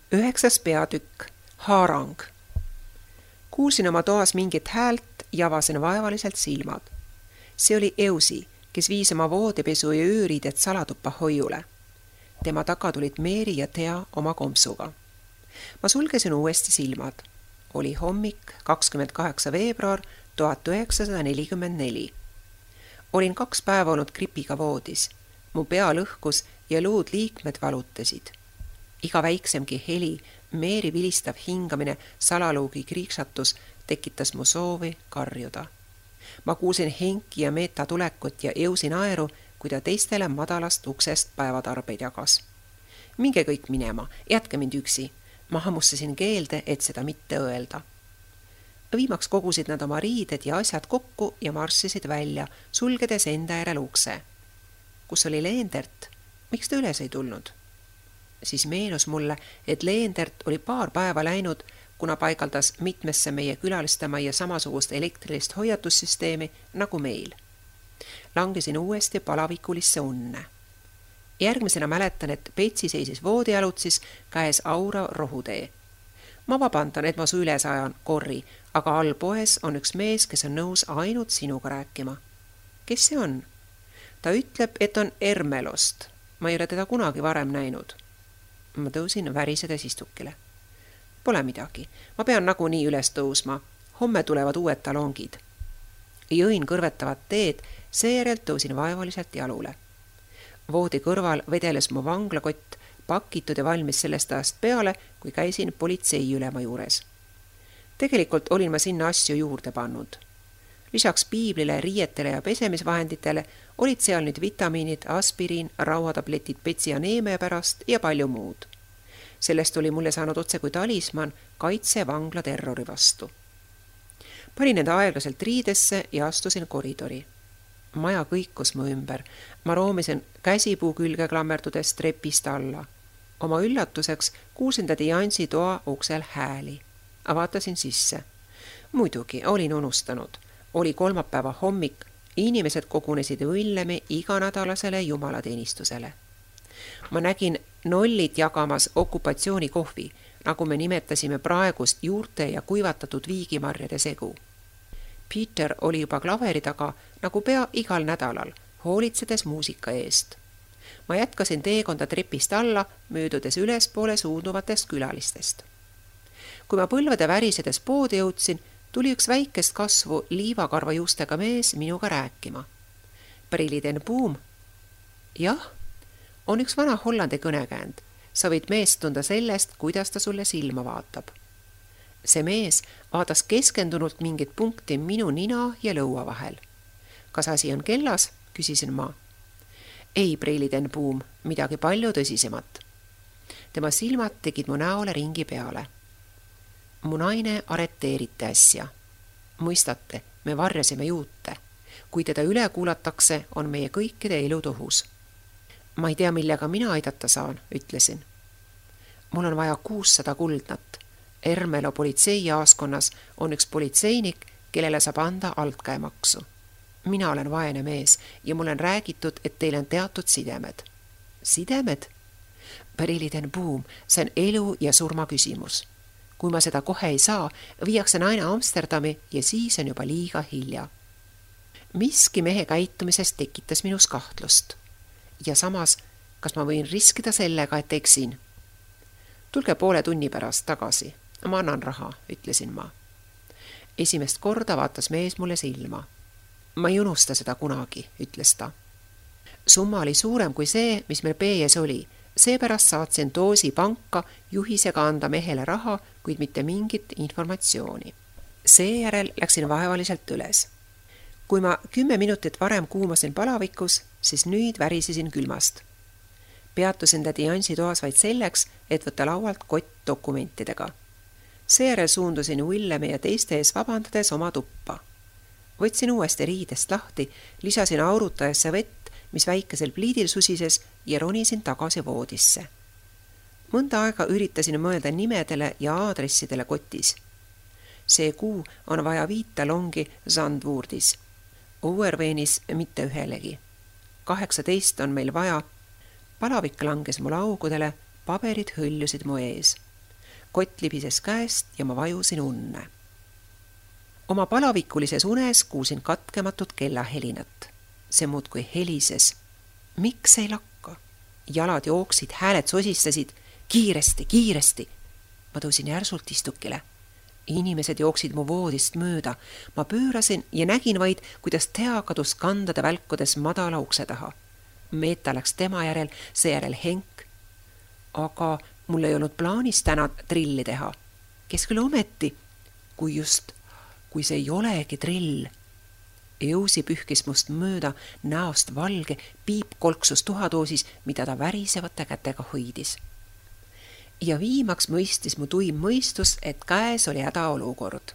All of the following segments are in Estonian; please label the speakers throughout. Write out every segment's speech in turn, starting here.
Speaker 1: 9. peatükk, haarang. Kuulsin oma toas mingit häält ja avasin vaevaliselt silmad. See oli Eusi, kes viis oma voodepesu ja ööriidet salatuppa hoiule. Tema taga tulid Meeri ja Tea oma kompsuga. Ma sulgesin uuesti silmad. Oli hommik 28. veebruar 1944. Olin 2 päeva olnud gripiga voodis. Mu pea lõhkus ja luud liikmed valutasid. Iga väiksemgi heli, Meeri vilistav hingamine, salaluugi kriiksatus tekitas mu soovi karjuda. Ma kuulsin Henki ja Meeta tulekut ja Eusi naeru, kui ta teistele madalast uksest päevatarbeid jagas. Minge kõik minema, jätke mind üksi. Ma hammustasin keelde, et seda mitte öelda. Viimaks kogusid nad oma riided ja asjad kokku ja marssisid välja, sulgedes enda järel ukse. Kus oli Leendert? Miks ta üles ei tulnud? Siis meenus mulle, et Leendert oli paar päeva läinud, kuna paigaldas mitmesse meie külalistama samasugust elektrilist hoiatussüsteemi nagu meil. Langesin uuesti palavikulisse unne. Järgmisena mäletan, et Petsi seisis voodialutsis, käes Aura rohutee. Ma vabandan, et ma su üles ajan, Korri, aga all poes on üks mees, kes on nõus ainult sinuga rääkima. Kes see on? Ta ütleb, et on Ermelost. Ma ei ole teda kunagi varem näinud. Ma tõusin värisedes istukile. Pole midagi. Ma pean nagunii üles tõusma. Homme tulevad uued talongid. Jõin kõrvetavat teed, seejärel tõusin vaevaliselt jalule. Voodi kõrval vedeles mu vanglakott, pakitud ja valmis sellest ajast peale, kui käisin politseiülema juures. Tegelikult olin ma sinna asju juurde pannud. Lisaks piiblile, riietele ja pesemisvahenditele olid seal nüüd vitamiinid, aspiriin, rauatabletid Petsi aneemia pärast ja palju muud. Sellest oli mulle saanud otse kui talisman kaitse vangla terrori vastu. Panin need aeglaselt riidesse ja astusin koridori. Maja kõikus mu ümber. Ma roomisin käsipuu külge klammerdudes trepist alla. Oma üllatuseks kuulsin tädi Jansi toa uksel hääli. Vaatasin sisse. Muidugi olin unustanud. Oli kolmapäeva hommik, inimesed kogunesid Villemi iganädalasele jumalateenistusele. Ma nägin nollit jagamas okupatsioonikohvi, nagu me nimetasime praegust juurte ja kuivatatud viigimarjade segu. Peter oli juba klaveri taga, nagu pea igal nädalal, hoolitsedes muusika eest. Ma jätkasin teekonda trepist alla, möödudes ülespoole suunduvatest külalistest. Kui ma põlvede värisedes poodi jõudsin, tuli üks väikest kasvu liivakarva juustega mees minuga rääkima. Prilliden Boom. Jah, on üks vana Hollandi kõnekäänd. Sa võid meest tunda sellest, kuidas ta sulle silma vaatab. See mees vaatas keskendunult mingit punkti minu nina ja lõua vahel. Kas asi on kellas? Küsisin ma. Ei, Prilliden Boom, midagi palju tõsisemat. Tema silmad tegid mu näole ringi peale. Mu naine areteeriti äsja. Mõistate, me varjasime juute. Kui teda üle kuulatakse, on meie kõikide elud ohus. Ma ei tea, millega mina aidata saan, ütlesin. Mul on vaja 600 kuldnat. Ermelo politseijaaskonnas on üks politseinik, kellele saab anda altkäemaksu. Mina olen vaene mees ja mul on räägitud, et teil on teatud sidemed. Sidemed? Prilliden Boom, see on elu ja surma küsimus. Kui ma seda kohe ei saa, viiakse naine Amsterdami ja siis on juba liiga hilja. Miski mehe käitumisest tekitas minus kahtlust. Ja samas, kas ma võin riskida sellega, et eksin? Tulge poole tunni pärast tagasi. Ma annan raha, ütlesin ma. Esimest korda vaatas mees mulle silma. Ma ei unusta seda kunagi, ütles ta. Summa oli suurem kui see, mis meil pees oli. Seepärast saatsin doosi panka juhisega anda mehele raha, kuid mitte mingit informatsiooni. Seejärel läksin vaevaliselt üles. Kui ma 10 minutit varem kuumasin palavikus, siis nüüd värisesin külmast. Peatusin tädi Jansi toas vaid selleks, et võtta laualt kott dokumentidega. Seejärel suundusin Villemi ja teiste ees vabandades oma tuppa. Võtsin uuesti riidest lahti, lisasin aurutajasse vett, mis väikesel pliidil susises ja ronisin tagasi voodisse. Mõnda aega üritasin mõelda nimedele ja aadressidele kotis. See kuu on vaja 5 talongi Zandvoordis. Oerveenis mitte ühelegi. 18 on meil vaja. Palavik langes mul augudele, paberid hõljusid mu ees. kott libises käest ja ma vajusin unne. Oma palavikulises unes kuulsin katkematut kellahelinat. See muudkui helises. Miks ei lakka? Jalad jooksid, hääled sosistasid. Kiiresti, kiiresti. Ma tõusin järsult istukile. Inimesed jooksid mu voodist mööda. Ma pöörasin ja nägin vaid, kuidas Tea kadus kandade välkudes madala ukse taha. Meeta läks tema järel, seejärel Henk. Aga mul ei olnud plaanis täna trilli teha. Kes küll ometi? Kui see ei olegi trill. Eusi pühkis must mööda, näost valge, piip kolksus tuhadoosis, mida ta värisevate kätega hoidis. Ja viimaks mõistis mu tuim mõistus, et käes oli hädaolukord.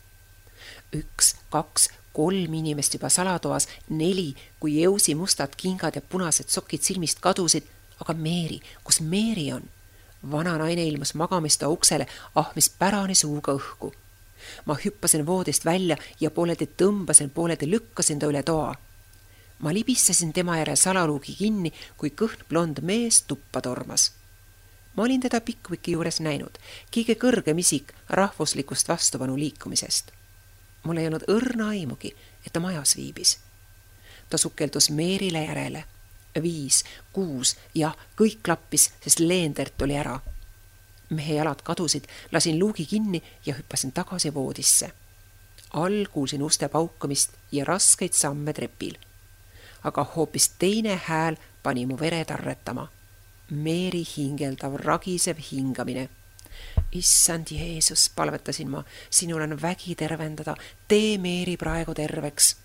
Speaker 1: 1, 2, 3 inimest juba salatoas, 4, kui Eusi mustad kingad ja punased sokid silmist kadusid. Aga Meeri, kus Meeri on? Vana naine ilmus magamista uksele, ahmis pärani suuga õhku. Ma hüppasin voodist välja ja pooleldi tõmbasin, pooleldi lükkasin ta üle toa. Ma libistasin tema järel salaluugi kinni, kui kõhn blond mees tuppa tormas. Ma olin teda Pickwicki juures näinud, kõige kõrgem isik rahvuslikust vastupanu liikumisest. Mul ei olnud õrna aimugi, et ta majas viibis. Ta sukeldus Meerile järele. 5, 6 ja kõik klappis, sest Leendert oli ära. Mehe jalad kadusid, lasin luugi kinni ja hüppasin tagasi voodisse. All kuulsin uste paukumist ja raskeid samme trepil. Aga hoopis teine hääl pani mu vere tarretama. Meeri hingeldav, ragisev hingamine. Issand Jeesus, palvetasin ma, sinul on vägi tervendada, tee Meeri praegu terveks.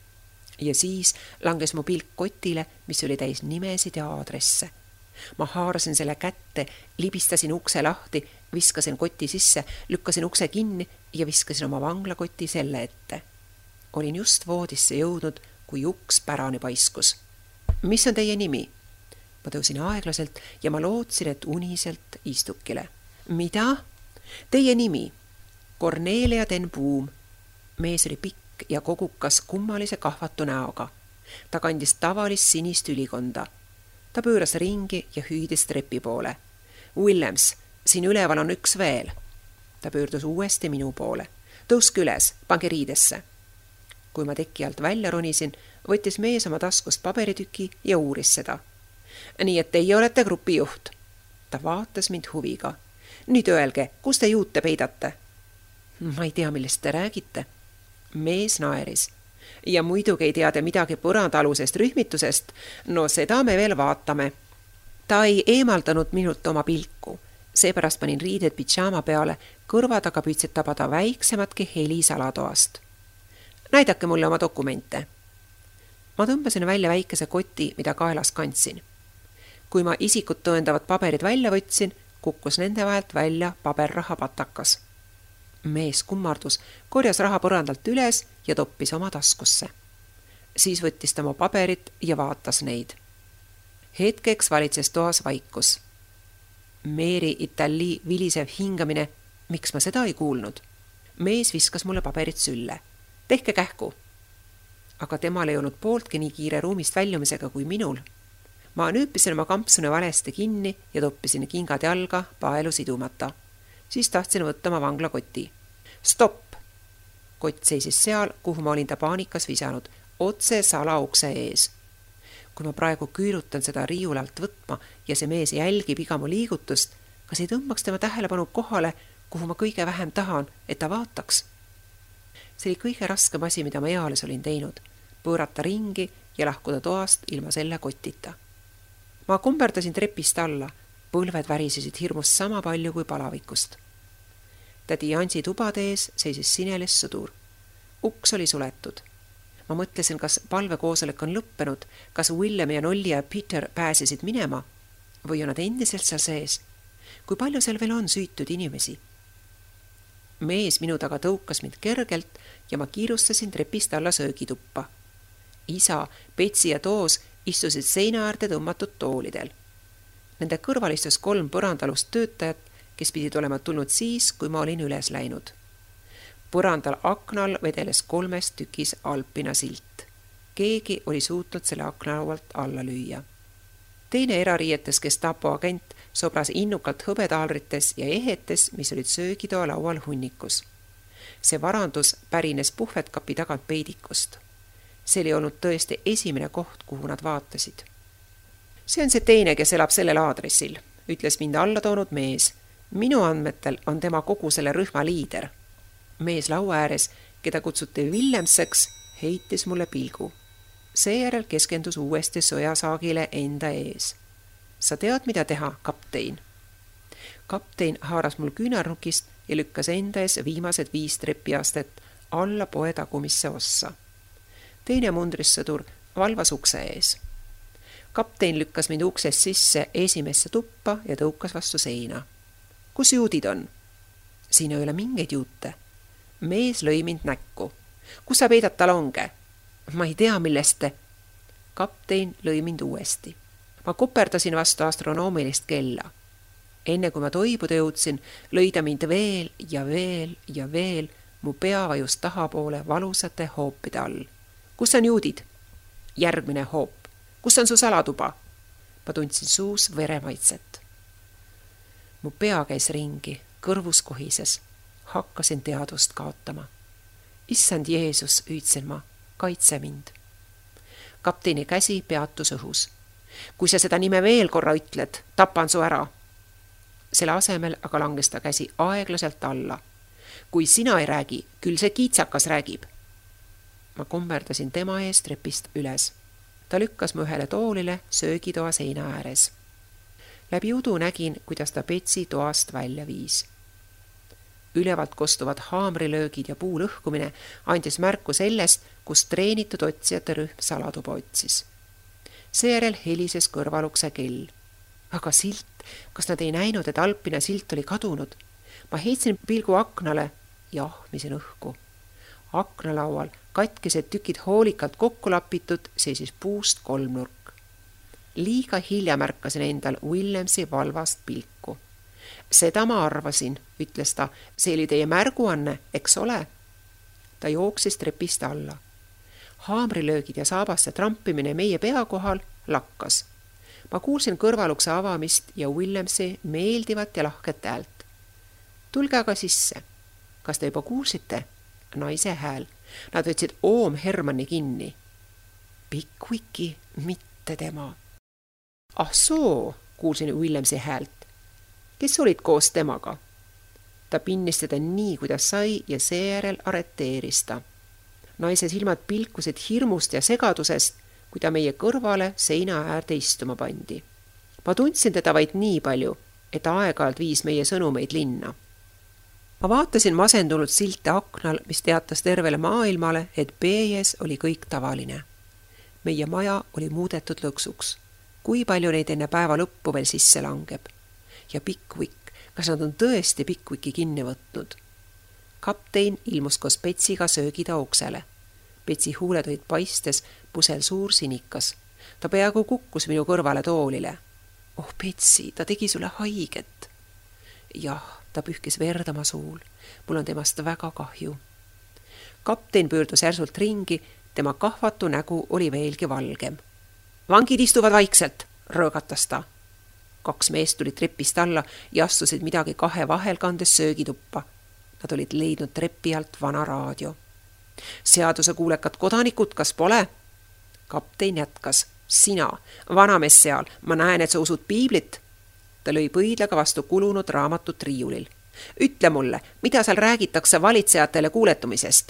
Speaker 1: Ja siis langes mu pilk kotile, mis oli täis nimesid ja aadresse. Ma haarasin selle kätte, libistasin ukse lahti, viskasin koti sisse, lükkasin ukse kinni ja viskasin oma vanglakoti selle ette. Olin just voodisse jõudnud, kui uks pärani paiskus. Mis on teie nimi? Ma tõusin aeglaselt ja ma lootsin, et uniselt istukile. Mida? Teie nimi? Cornelia den Boom. Mees oli pikk ja kogukas kummalise kahvatu näoga. Ta kandis tavalist sinist ülikonda. Ta pööras ringi ja hüüdis trepi poole. Willems, siin üleval on üks veel. Ta pöördus uuesti minu poole. Tõuske üles, pange riidesse. Kui ma teki alt välja ronisin, võttis mees oma taskust paberitüki ja uuris seda. Nii et teie olete grupi juht. Ta vaatas mind huviga. Nüüd öelge, kus te juute peidate? Ma ei tea, millest te räägite. Mees naeris. Ja muidugi ei tea te midagi põrandaalusest rühmitusest, no seda me veel vaatame. Ta ei eemaldanud minult oma pilku, seepärast panin riided pidžaama peale, kõrvad aga püüdsid tabada väiksematki heli salatoast. Näidake mulle oma dokumente. Ma tõmbasin välja väikese koti, mida kaelas kandsin. Kui ma isikut tõendavat paberid välja võtsin, kukkus nende vahelt välja paberraha patakas. Mees kummardus, korjas raha põrandalt üles ja toppis oma taskusse. Siis võttis ta oma paberit ja vaatas neid. Hetkeks valitses toas vaikus. Meeri Itali vilisev hingamine, miks ma seda ei kuulnud? Mees viskas mulle paberit sülle. Tehke kähku. Aga temal ei olnud pooltki nii kiire ruumist väljumisega kui minul. Ma nüüpisin oma kampsune valesti kinni ja toppisin kingad jalga paelu sidumata. Siis tahtsin võtta oma vanglakoti. Stopp! Kott seisis seal, kuhu ma olin ta paanikas visanud, otse salaukse ees. Kui ma praegu küürutan seda riiulalt võtma ja see mees jälgib iga mu liigutust, kas ei tõmbaks tema tähelepanu kohale, kuhu ma kõige vähem tahan, et ta vaataks? See oli kõige raskem asi, mida ma eales olin teinud, pöörata ringi ja lahkuda toast ilma selle kotita. Ma kumberdasin trepist alla, põlved värisesid hirmust sama palju kui palavikust. Tädi Jansi tubade ees seisis sinelis sõdur. Uks oli suletud. Ma mõtlesin, kas palvekoosolek on lõppenud, kas Willem ja Nolli ja Peter pääsesid minema või on nad endiselt seal sees. Kui palju seal veel on süütud inimesi? Mees minu taga tõukas mind kergelt ja ma kiirustasin trepist alla söögituppa. Isa, Petsi ja Toos istusid seina äärde tõmmatud toolidel. Nende kõrval istus 3 põrandalust töötajat, kes pidid olema tulnud siis, kui ma olin üles läinud. Põrandal aknal vedeles 3 tükis Alpina silt. Keegi oli suutnud selle aknalaualt alla lüüa. Teine erariietes Gestapo agent sobras innukalt hõbedaalrites ja ehetes, mis olid söögitoa laual hunnikus. See varandus pärines puhvetkapi tagant peidikust. See oli olnud tõesti esimene koht, kuhu nad vaatasid. See on see teine, kes elab sellel aadressil, ütles mind alla toonud mees. Minu andmetel on tema kogu selle rühma liider. Mees laua ääres, keda kutsuti Willemseks, heitis mulle pilgu. Seejärel keskendus uuesti sõjasaagile enda ees. Sa tead, mida teha, kaptein? Kaptein haaras mul küünarnukist ja lükkas enda ees viimased 5 trepiastet alla poe tagumisse ossa. Teine mundrissõdur valvas ukse ees. Kaptein lükkas mind uksest sisse esimesse tuppa ja tõukas vastu seina. Kus juudid on? Siin ei ole mingeid juute. Mees lõi mind näkku. Kus sa peidad talonge? Ma ei tea, millest te. Kaptein lõi mind uuesti. Ma koperdasin vastu astronoomilist kella. Enne kui ma toibuda jõudsin, lõi ta mind veel ja veel ja veel. Mu pea vajus tahapoole valusate hoopide all. Kus on juudid? Järgmine hoop. Kus on su salatuba? Ma tundsin suus veremaitset. Mu pea käis ringi, kõrvus kohises. Hakkasin teadvust kaotama. Issand Jeesus, hüüdsin ma, kaitse mind. Kapteini käsi peatus õhus. Kui sa seda nime veel korra ütled, tapan su ära. Selle asemel aga langes ta käsi aeglaselt alla. Kui sina ei räägi, küll see kiitsakas räägib. Ma kommerdasin tema ees trepist üles. Ta lükkas mu ühele toolile söögitoa seina ääres. Läbi udu nägin, kuidas ta Petsi toast välja viis. Ülevalt kostuvad haamrilöögid ja puu lõhkumine andis märku sellest, kus treenitud otsijate rühm salatuba otsis. Seejärel helises kõrvalukse kell. Aga silt, kas nad ei näinud, et alpine silt oli kadunud? Ma heitsin pilgu aknale ja ahmisin õhku. Aknalaual katkised tükid hoolikalt kokku lapitud, seisis puust kolmnurk. Liiga hilja märkasin endal Willemsi valvast pilku. Seda ma arvasin, ütles ta, see oli teie märguanne, eks ole? Ta jooksis trepist alla. Haamrilöögid ja saabasse trampimine meie pea kohal lakkas. Ma kuulsin kõrvalukse avamist ja Willemsi meeldivat ja lahket häält. Tulge aga sisse. Kas te juba kuulsite? Naise hääl. Nad võtsid Oom Hermanni kinni. Pickvicki, mitte tema. Ah soo, kuulsin Willemsi häält. Kes olid koos temaga? Ta pinnis teda nii, kuidas sai ja seejärel arreteeris ta. Naise silmad pilkusid hirmust ja segadusest, kui ta meie kõrvale seina äärde istuma pandi. Ma tundsin teda vaid nii palju, et aeg-ajalt viis meie sõnumeid linna. Ma vaatasin masendunud silte aknal, mis teatas tervele maailmale, et B-s oli kõik tavaline. Meie maja oli muudetud lõksuks. Kui palju neid enne päeva lõppu veel sisse langeb? Ja Pickwick, kas nad on tõesti Pickwicki kinni võtnud? Kaptein ilmus koos Petsiga söögida uksele. Petsi huuled olid paistes, pusel suur sinikas. Ta peaaegu kukkus minu kõrvale toolile. Oh Petsi, ta tegi sulle haiget. Jah, ta pühkis verd oma suul. Mul on temast väga kahju. Kaptein pöördus järsult ringi, tema kahvatu nägu oli veelgi valgem. Vangid istuvad vaikselt, rõõgatas ta. 2 meest tulid trepist alla ja astusid midagi 2 vahel kandes söögituppa. Nad olid leidnud trepi alt vana raadio. Seaduse kuulekad kodanikud, kas pole? Kaptein jätkas. Sina, vanamees seal, ma näen, et sa usud piiblit. Ta lõi põidlaga vastu kulunud raamatut riiulil. Ütle mulle, mida seal räägitakse valitsejatele kuuletumisest?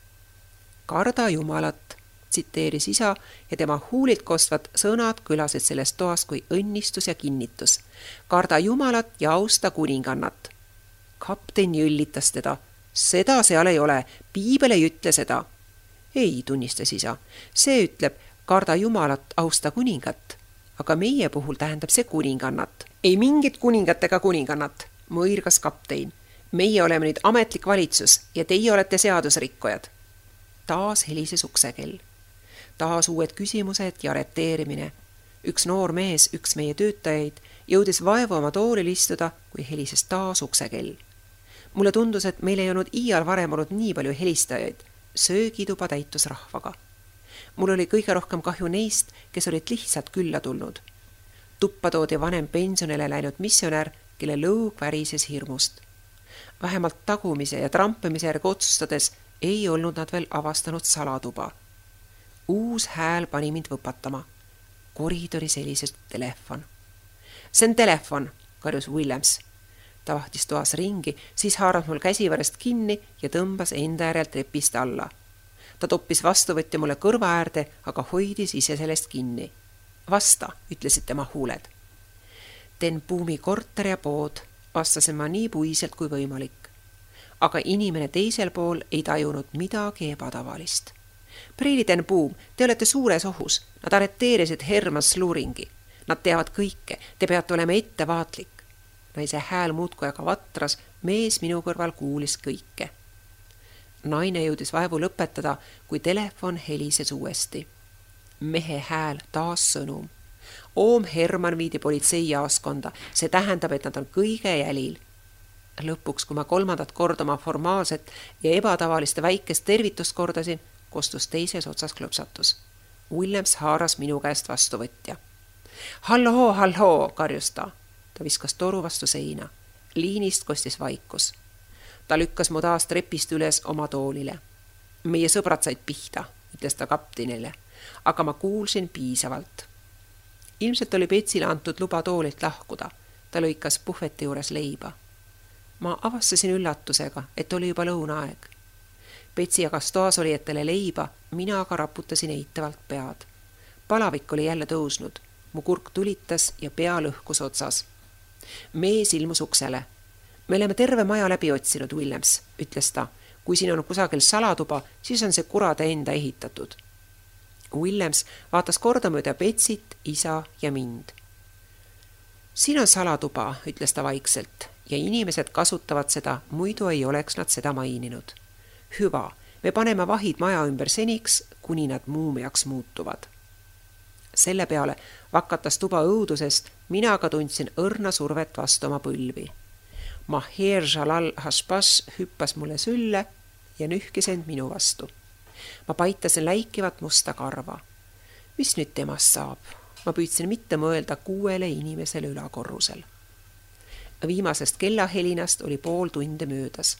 Speaker 1: Karda Jumalat, tsiteeris isa ja tema huulilt kostvad sõnad kõlasid sellest toast kui õnnistus ja kinnitus. Karda Jumalat ja austa kuningannat. Kaptein jõllitas teda. Seda seal ei ole, piibel ei ütle seda. Ei, tunnistas isa. See ütleb, karda Jumalat, austa kuningat. Aga meie puhul tähendab see kuningannat. Ei mingit kuningat ega kuningannat, mõirgas kaptein. Meie oleme nüüd ametlik valitsus ja teie olete seadusrikkojad. Taas helises uksekell. Taas uued küsimused ja arreteerimine. Üks noor mees, üks meie töötajaid, jõudis vaevu oma toolil istuda, kui helises taas uksekell. Mulle tundus, et meil ei olnud iial varem olnud nii palju helistajaid. Söögituba täitus rahvaga. Mul oli kõige rohkem kahju neist, kes olid lihtsalt külla tulnud. Tuppa toodi vanem pensionile läinud missionär, kelle lõug värises hirmust. Vähemalt tagumise ja trampimise järgi otsustades ei olnud nad veel avastanud salatuba. Uus hääl pani mind võpatama. Koridoris helises telefon. See on telefon, karjus Williams. Ta vahtis toas ringi, siis haaras mul käsivarest kinni ja tõmbas enda järel trepist alla. Ta toppis vastuvõtja mulle kõrva äärde, aga hoidis ise sellest kinni. Vasta, ütlesid tema huuled. Ten Boom'i korter ja pood, vastasin ma nii puiselt kui võimalik. Aga inimene teisel pool ei tajunud midagi ebatavalist. Preili Ten Boom, te olete suures ohus. Nad arreteerisid Herman Sluringi. Nad teavad kõike, te peate olema ettevaatlik. Naise hääl muudkui aga vatras, mees minu kõrval kuulis kõike. Naine jõudis vaevu lõpetada, kui telefon helises uuesti. Mehe hääl taas sõnum. Oom Herman viidi politseijaaskonda, see tähendab, et nad on kõige jälil. Lõpuks, kui ma 3. korda oma formaalset ja ebatavaliste väikest tervitust kordasin, kostus teises otsas klõpsatus. Williams haaras minu käest vastuvõtja. Halloo, karjus ta. Ta viskas toru vastu seina. Liinist kostis vaikus. Ta lükkas mu taas trepist üles oma toolile. Meie sõbrad said pihta, ütles ta kaptinile, aga ma kuulsin piisavalt. Ilmselt oli Betsile antud luba toolilt lahkuda. Ta lõikas puhveti juures leiba. Ma avastasin üllatusega, et oli juba lõunaaeg. Betsi jagas toas olijatele leiba, mina aga raputasin eitavalt pead. Palavik oli jälle tõusnud. Mu kurk tulitas ja pea lõhkus otsas. Mees ilmus uksele. Me oleme terve maja läbi otsinud, Williams, ütles ta. Kui siin on kusagil salatuba, siis on see kurade enda ehitatud. Williams vaatas kordamööda Betsit, isa ja mind. Siin on salatuba, ütles ta vaikselt, ja inimesed kasutavad seda, muidu ei oleks nad seda maininud. Hüva, me paneme vahid maja ümber seniks, kuni nad muumiaks muutuvad. Selle peale vakatas tuba õudusest, mina aga tundsin õrna survet vastu oma põlvi. Maher Jalal Hashbash hüppas mulle sülle ja nühkis end minu vastu. Ma paitasin läikivat musta karva. Mis nüüd temast saab? Ma püüdsin mitte mõelda 6 inimesele ülakorrusel. Viimasest kellahelinast oli pool tunde möödas.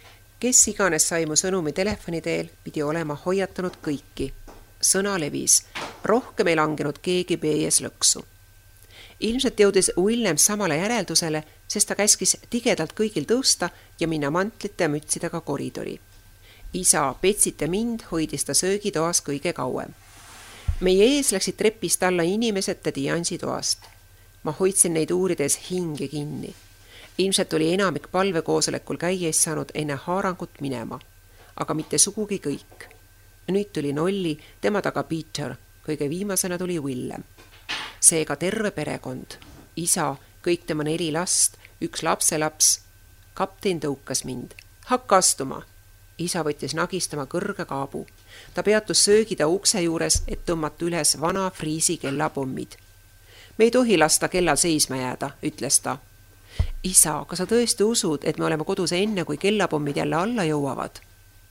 Speaker 1: Kes iganes sai mu sõnumi telefoni teel, pidi olema hoiatanud kõiki. Sõna levis. Rohkem ei langenud keegi B-s lõksu. Ilmselt jõudis Williams samale järeldusele, sest ta käskis tigedalt kõigil tõusta ja minna mantlite ja mütsidega koridori. Isa, Betsit ja mind hoidis ta söögitoas kõige kauem. Meie ees läksid trepist alla inimesed Diansi toast. Ma hoidsin neid uurides hinge kinni. Ilmselt oli enamik palvekoosolekul käies saanud enne haarangut minema, aga mitte sugugi kõik. Nüüd tuli Nolli, tema taga Peter, kõige viimasena tuli Willem. Seega terve perekond, isa, kõik tema 4 last, 1 lapselaps. Kapten tõukas mind. Hakka astuma. Isa võttis nagistama kõrge kaabu. Ta peatus söögida ukse juures, et tõmmata üles vana friisi kellapommid. Me ei tohi lasta kellal seisma jääda, ütles ta. Isa, kas sa tõesti usud, et me oleme kodus enne, kui kellapommid jälle alla jõuavad?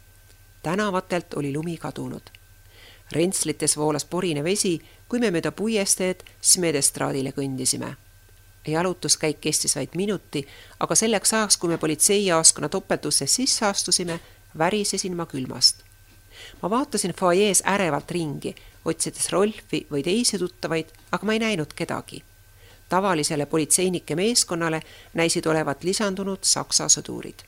Speaker 1: Tänavatelt oli lumi kadunud. Rentslites voolas porine vesi, kui me mööda puiesteed Smedestraadile kõndisime. Jalutuskäik kestis vaid minuti, aga selleks ajaks, kui me politseijaoskonna topeltusse sisse astusime, värisesin ma külmast. Ma vaatasin foajees ärevalt ringi, otsides Rolfi või teisi tuttavaid, aga ma ei näinud kedagi. Tavalisele politseinike meeskonnale näisid olevat lisandunud saksa sõdurid.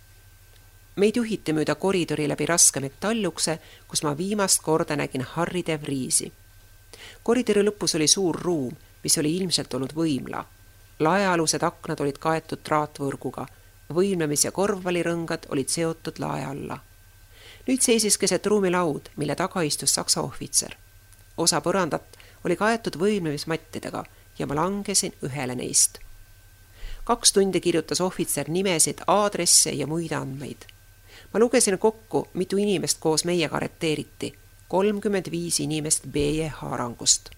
Speaker 1: Meid juhiti mööda koridori läbi raske metallukse, kus ma viimast korda nägin Harry de Vriesi. Koridori lõpus oli suur ruum, mis oli ilmselt olnud võimla. Laealused aknad olid kaetud traatvõrguga, võimlemis- ja korvpallirõngad olid seotud lae alla. Nüüd seisis keset ruumi laud, mille taga istus saksa ohvitser. Osa põrandat oli kaetud võimlemismattidega ja ma langesin ühele neist. 2 tundi kirjutas ohvitser nimesid, aadresse ja muid andmeid. Ma lugesin kokku, mitu inimest koos meiega arreteeriti, 35 inimest B-je haarangust.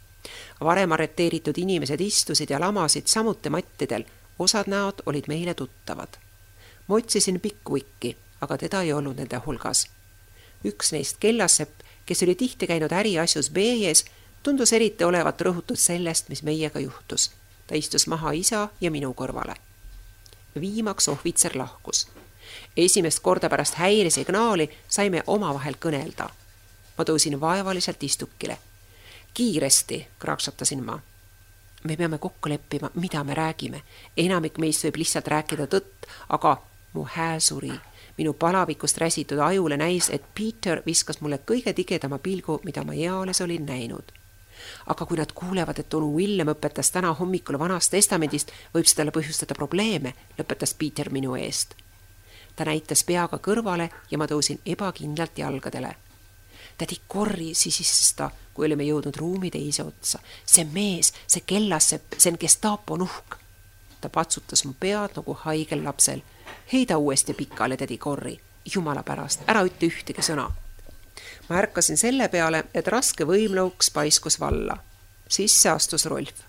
Speaker 1: Varem arreteeritud inimesed istusid ja lamasid samuti mattidel, osad näod olid meile tuttavad. Ma otsisin Pickwicki, aga teda ei olnud nende hulgas. Üks neist Kellasepp, kes oli tihti käinud äriasjus B-jes, Tundus eriti olevat rõhutud sellest, mis meiega juhtus. Ta istus maha isa ja minu kõrvale. Viimaks ohvitser lahkus. Esimest korda pärast häiresignaali saime omavahel kõnelda. Ma tõusin vaevaliselt istukile. Kiiresti, kraksatasin ma. Me peame kokku leppima, mida me räägime. Enamik meist võib lihtsalt rääkida tõtt, aga mu hää suri. Minu palavikust räsitud ajule näis, et Peter viskas mulle kõige tigedama pilgu, mida ma eales olin näinud. Aga kui nad kuulevad, et onu William õpetas täna hommikul Vanast Testamendist, võib seda põhjustada probleeme, lõpetas Peter minu eest. Ta näitas peaga kõrvale ja ma tõusin ebakindlalt jalgadele. Tädi Corrie sisistas ta, kui olime jõudnud ruumi teise otsa. See mees, see kellassepp, see on Gestapo nuhk. Ta patsutas mu pead nagu haigel lapsel. Heida uuesti pikale, tädi Corrie. Jumala pärast, ära ütle ühtegi sõna. Ma ärkasin selle peale, et raske võimlõuks paiskus valla. Sisse astus Rolf.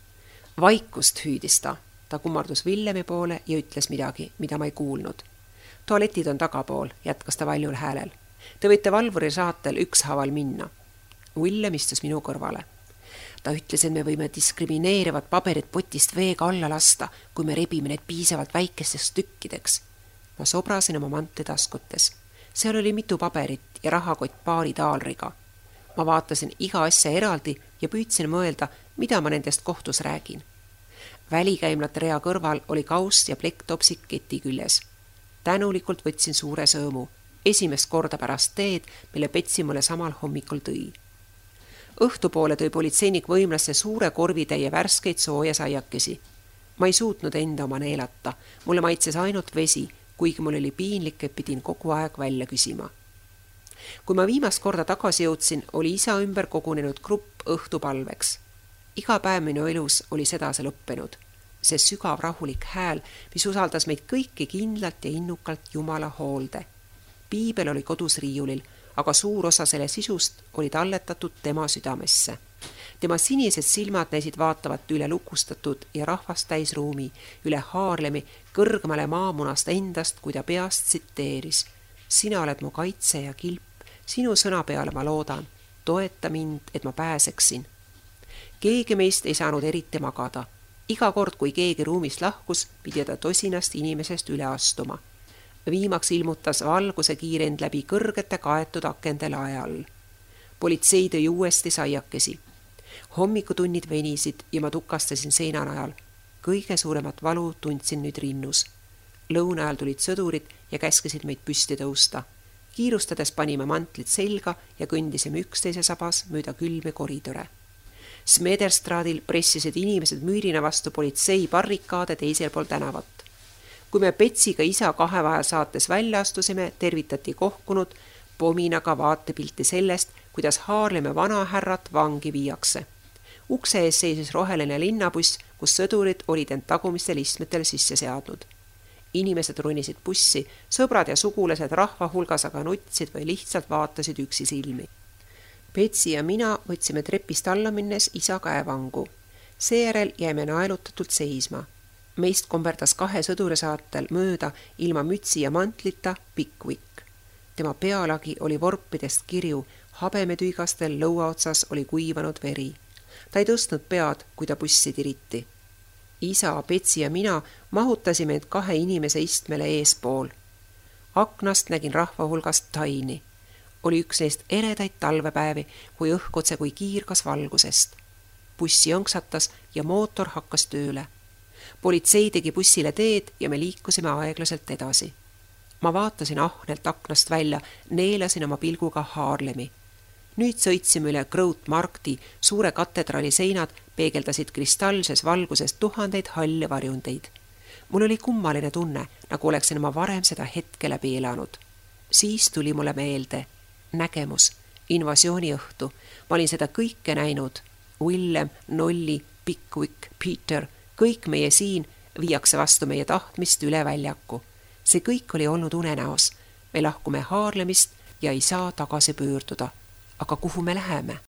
Speaker 1: Vaikust hüüdis ta. Ta kummardus Villemi poole ja ütles midagi, mida ma ei kuulnud. Tualetid on tagapool, jätkas ta valjul häälel. Te võite valvuri saatel ükshaaval minna. Willem istus minu kõrvale. Ta ütles, et me võime diskrimineerivad paberid potist veega alla lasta, kui me rebime need piisavalt väikesteks tükkideks. Ma sobrasin oma mantli taskutes. Seal oli mitu paberit ja rahakott paari taalriga. Ma vaatasin iga asja eraldi ja püüdsin mõelda, mida ma nendest kohtus räägin. Välikäimlate rea kõrval oli kauss ja plekktopsik keti küljes. Tänulikult võtsin suure sõõmu. Esimest korda pärast teed, mille Betsi mulle samal hommikul tõi. Õhtupoole tõi politseinik võimlasse suure korvitäie värskeid sooja saiakesi. Ma ei suutnud enda oma neelata. Mulle maitses ainult vesi, kuigi mul oli piinlik, et pidin kogu aeg välja küsima. Kui ma viimast korda tagasi jõudsin, oli isa ümber kogunenud grupp õhtupalveks. Iga päev minu elus oli sedasi lõppenud. See sügav rahulik hääl, mis usaldas meid kõiki kindlalt ja innukalt Jumala hoolde. Piibel oli kodus riiulil, aga suur osa selle sisust oli talletatud tema südamesse. Tema sinised silmad näisid vaatavat üle lukustatud ja rahvast täis ruumi, üle Haarlemi, kõrgemale maamunast endast, kui ta peast tsiteeris. Sina oled mu kaitse ja kilp, sinu sõna peale ma loodan, toeta mind, et ma pääseksin. Keegi meist ei saanud eriti magada. Iga kord, kui keegi ruumist lahkus, pidi ta tosinast inimesest üle astuma. Viimaks ilmutas valguse kiirend läbi kõrgete kaetud akende lae all. Politsei tõi uuesti saiakesi. Hommikutunnid venisid ja ma tukastasin seina najal. Kõige suuremat valu tundsin nüüd rinnus. Lõuna ajal tulid sõdurid ja käskisid meid püsti tõusta. Kiirustades panime mantlid selga ja kõndisime üksteise sabas mööda külme koridore. Smederstraadil pressisid inimesed müürina vastu politsei barrikaade teisel pool tänavat. Kui me Betsiga isa kahevaja saates välja astusime, tervitati kohkunud pominaga vaatepilti sellest, kuidas Haarleme vanahärrat vangi viiakse. Ukse ees seisis roheline linnabuss, kus sõdurid olid end tagumistel istmetel sisse seadnud. Inimesed runisid bussi, sõbrad ja sugulased rahva hulgas aga nutsid või lihtsalt vaatasid üksi silmi. Betsi ja mina võtsime trepist alla minnes isa käevangu. Seejärel jäime naelutatult seisma. Meist komberdas 2 sõduri saatel mööda ilma mütsi ja mantlita Pickwick. Tema pealagi oli vorpidest kirju, habemetüigastel lõuaotsas oli kuivanud veri. Ta ei tõstnud pead, kui ta bussi tiriti. Isa, Betsi ja mina mahutasime end 2 inimese istmele eespool. Aknast nägin rahva hulgast Taini. Oli üks neist eredaid talvepäevi, kui õhkotse kui kiirgas valgusest. Bussi õnksatas ja mootor hakkas tööle. Politsei tegi bussile teed ja me liikusime aeglaselt edasi. Ma vaatasin ahnelt aknast välja, neelasin oma pilguga Haarlemi. Nüüd sõitsime üle Groot Markti, suure katedraali seinad peegeldasid kristallses valguses tuhandeid halle varjundeid. Mul oli kummaline tunne, nagu oleksin ma varem seda hetke läbi elanud. Siis tuli mulle meelde nägemus, invasiooniõhtu. Ma olin seda kõike näinud. Willem, Nolli, Pickwick, Peter, kõik meie siin viiakse vastu meie tahtmist üle väljaku. See kõik oli olnud unenäos. Me lahkume Haarlemist ja ei saa tagasi pöörduda. Aga kuhu me läheme?